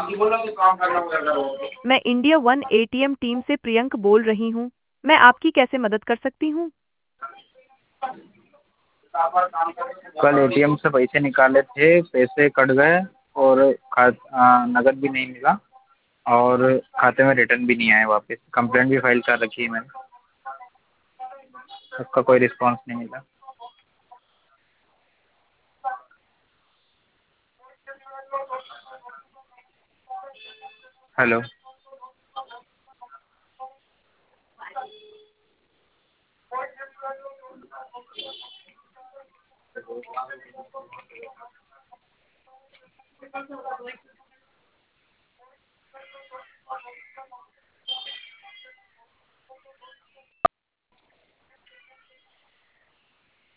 मैं India one ATM team से प्रियंक बोल रही हूँ। मैं आपकी कैसे मदद कर सकती हूँ? कल एटीएम से पैसे निकाले थे, पैसे कट गए और नकद भी नहीं मिला और खाते में रिटर्न भी नहीं आए वापस। कंप्लेंट भी फाइल कर रखी है मैंने, उसका कोई रिस्पॉन्स नहीं मिला। हेलो।